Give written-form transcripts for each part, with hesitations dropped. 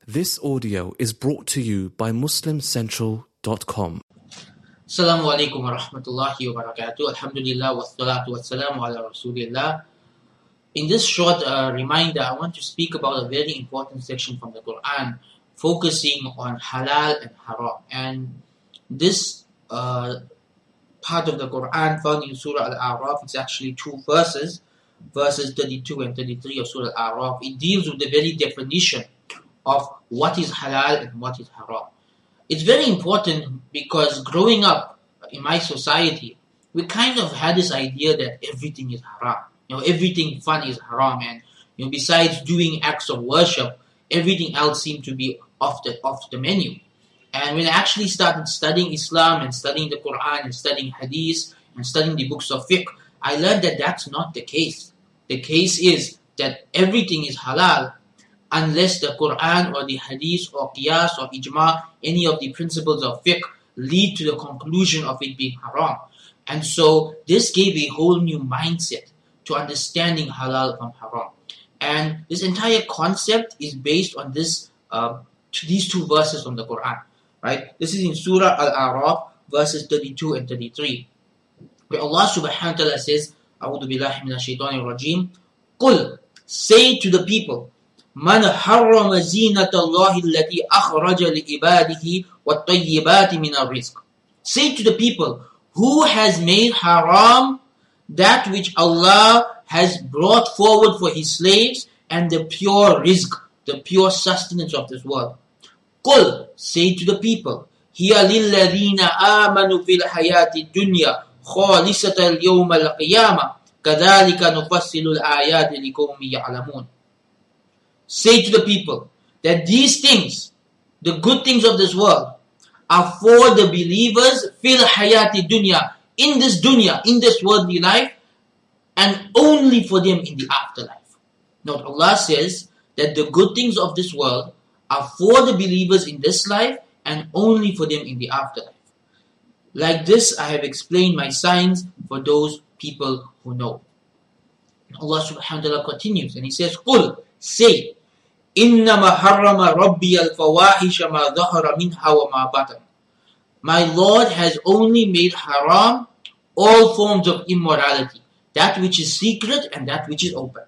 This audio is brought to you by MuslimCentral.com. Assalamu alaikum wa rahmatullahi wa barakatuh. Alhamdulillah wa salatu wa salamu ala rasulillah. In this short reminder, I want to speak about a very important section from the Quran, focusing on halal and haram. And this part of the Quran found in Surah Al-A'raf, it's actually two verses 32 and 33 of Surah Al-A'raf. It deals with the very definition of what is halal and what is haram. It's very important because growing up in my society, we kind of had this idea that everything is haram. Everything fun is haram, and besides doing acts of worship, everything else seemed to be off the menu. And when I actually started studying Islam and studying the Quran and studying Hadith and studying the books of fiqh, I learned that that's not the case. The case is that everything is halal unless the Quran or the Hadith or Qiyas or Ijma, any of the principles of fiqh, lead to the conclusion of it being haram. And so this gave a whole new mindset to understanding halal from haram. And this entire concept is based on these two verses from the Quran. Right? This is in Surah Al-A'raf, verses 32 and 33, where Allah subhanahu wa ta'ala says, A'udhu billahi minash shaitanir rajim, Qul, say to the people, Man harrama zinatallahi allati akhraja li'ibadihi wat-tayyibati min ar-rizq. Say to the people, who has made haram that which Allah has brought forward for His slaves and the pure rizq, the pure sustenance of this world. Qul, say to the people, Hiya lilladhina amanu fil hayati dunya khalisatan yawma al-qiyamah kadhalika nufassilu al-ayati liqawmin ya'lamun. Say to the people that these things, the good things of this world, are for the believers fil hayati dunya, in this worldly life, and only for them in the afterlife. Now Allah says that the good things of this world are for the believers in this life and only for them in the afterlife. Like this, I have explained my signs for those people who know. Allah subhanahu wa ta'ala continues and He says, Qul, say, إِنَّمَا حَرَّمَ رَبِّيَ الْفَوَاحِشَ مَا ظَهَرَ مِنْهَا وَمَا بَطَنَ. My Lord has only made haram all forms of immorality, that which is secret and that which is open.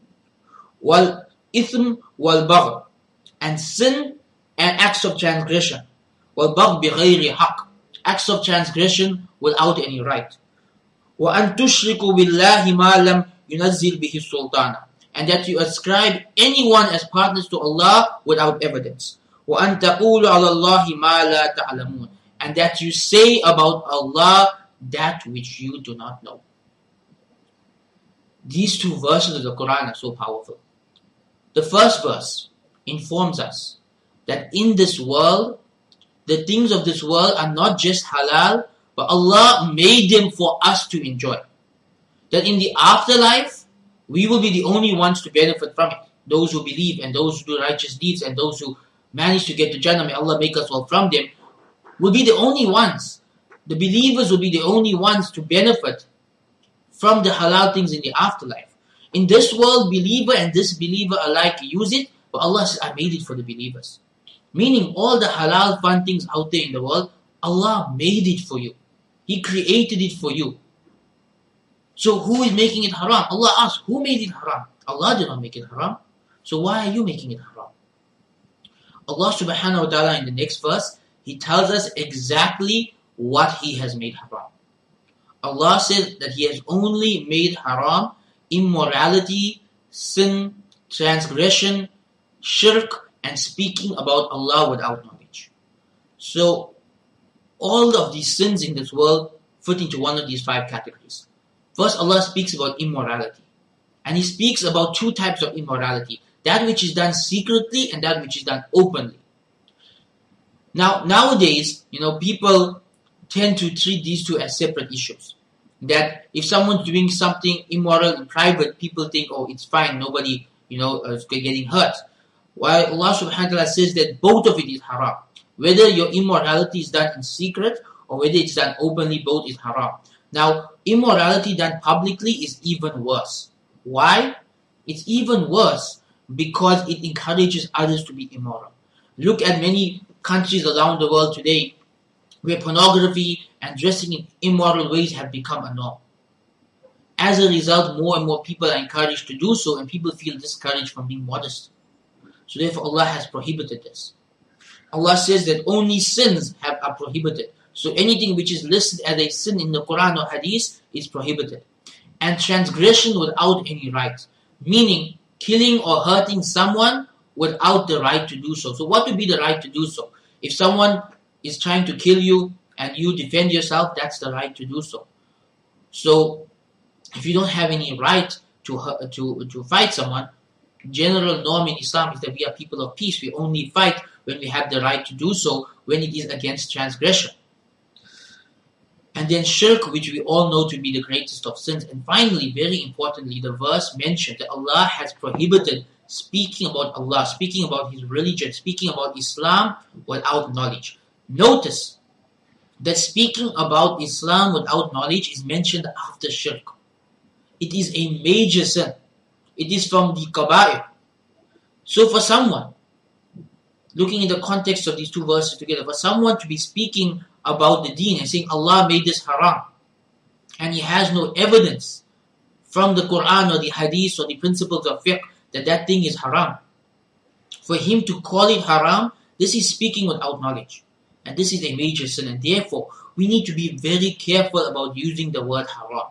وَالْإِثْمُ وَالْبَغْضُ, and sin and acts of transgression. وَالْبَغْضُ بِغَيْرِ حَقٍّ, acts of transgression without any right. وَأَن تُشْرِكُوا بِاللَّهِ مَا لَمْ يُنَزِّلْ بِهِ السُّلْطَانَ, and that you ascribe anyone as partners to Allah without evidence. وَأَن تَقُولُوا عَلَى اللَّهِ مَا لَا تَعْلَمُونَ, and that you say about Allah that which you do not know. These two verses of the Quran are so powerful. The first verse informs us that in this world, the things of this world are not just halal, but Allah made them for us to enjoy. That in the afterlife, we will be the only ones to benefit from it. Those who believe and those who do righteous deeds and those who manage to get to Jannah, may Allah make us all from them, will be the only ones. The believers will be the only ones to benefit from the halal things in the afterlife. In this world, believer and disbeliever alike use it, but Allah says, I made it for the believers. Meaning all the halal fun things out there in the world, Allah made it for you. He created it for you. So who is making it haram? Allah asks, who made it haram? Allah did not make it haram. So why are you making it haram? Allah subhanahu wa ta'ala in the next verse, He tells us exactly what He has made haram. Allah says that He has only made haram immorality, sin, transgression, shirk, and speaking about Allah without knowledge. So all of these sins in this world fit into one of these five categories. First, Allah speaks about immorality. And He speaks about two types of immorality. That which is done secretly and that which is done openly. Now, nowadays, people tend to treat these two as separate issues. That if someone's doing something immoral in private, people think, oh, it's fine, nobody, is getting hurt. While Allah subhanahu wa ta'ala says that both of it is haram. Whether your immorality is done in secret or whether it's done openly, both is haram. Now, immorality done publicly is even worse. Why? It's even worse because it encourages others to be immoral. Look at many countries around the world today where pornography and dressing in immoral ways have become a norm. As a result, more and more people are encouraged to do so, and people feel discouraged from being modest. So therefore Allah has prohibited this. Allah says that only sins are prohibited. So anything which is listed as a sin in the Quran or Hadith is prohibited. And transgression without any right, meaning killing or hurting someone without the right to do so. So what would be the right to do so? If someone is trying to kill you and you defend yourself, that's the right to do so. So if you don't have any right to fight someone, general norm in Islam is that we are people of peace. We only fight when we have the right to do so, when it is against transgression. And then shirk, which we all know to be the greatest of sins. And finally, very importantly, the verse mentioned that Allah has prohibited speaking about Allah, speaking about His religion, speaking about Islam without knowledge. Notice that speaking about Islam without knowledge is mentioned after shirk. It is a major sin. It is from the kaba'ir. So for someone, looking in the context of these two verses together, for someone to be speaking about the deen and saying Allah made this haram, and he has no evidence from the Quran or the Hadith or the principles of fiqh that that thing is haram, for him to call it haram, this is speaking without knowledge. And this is a major sin, and therefore we need to be very careful about using the word haram.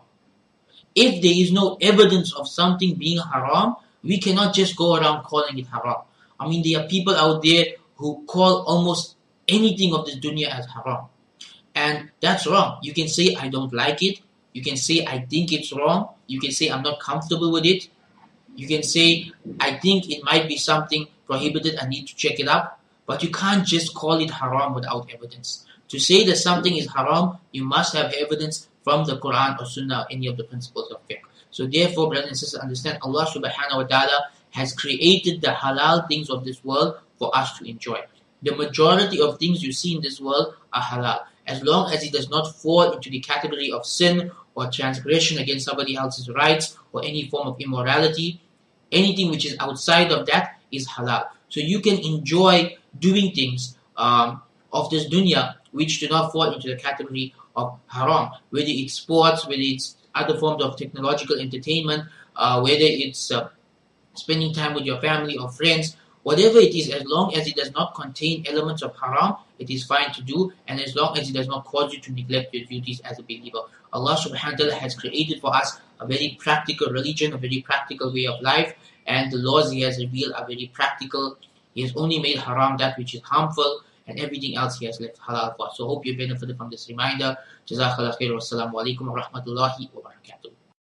If there is no evidence of something being haram, we cannot just go around calling it haram. I mean, there are people out there who call almost anything of this dunya as haram. And that's wrong. You can say, I don't like it. You can say, I think it's wrong. You can say, I'm not comfortable with it. You can say, I think it might be something prohibited. I need to check it up. But you can't just call it haram without evidence. To say that something is haram, you must have evidence from the Quran or Sunnah or any of the principles of fiqh. So therefore, brothers and sisters, understand Allah subhanahu wa ta'ala has created the halal things of this world for us to enjoy. The majority of things you see in this world are halal. As long as it does not fall into the category of sin or transgression against somebody else's rights or any form of immorality, anything which is outside of that is halal. So you can enjoy doing things of this dunya which do not fall into the category of haram, whether it's sports, whether it's other forms of technological entertainment, whether it's spending time with your family or friends, whatever it is, as long as it does not contain elements of haram, it is fine to do, and as long as it does not cause you to neglect your duties as a believer. Allah subhanahu wa ta'ala has created for us a very practical religion, a very practical way of life, and the laws He has revealed are very practical. He has only made haram that which is harmful, and everything else He has left halal for us. So hope you benefited from this reminder. Jazakallah khair. Wassalamu alaikum wa rahmatullahi wa barakatuh.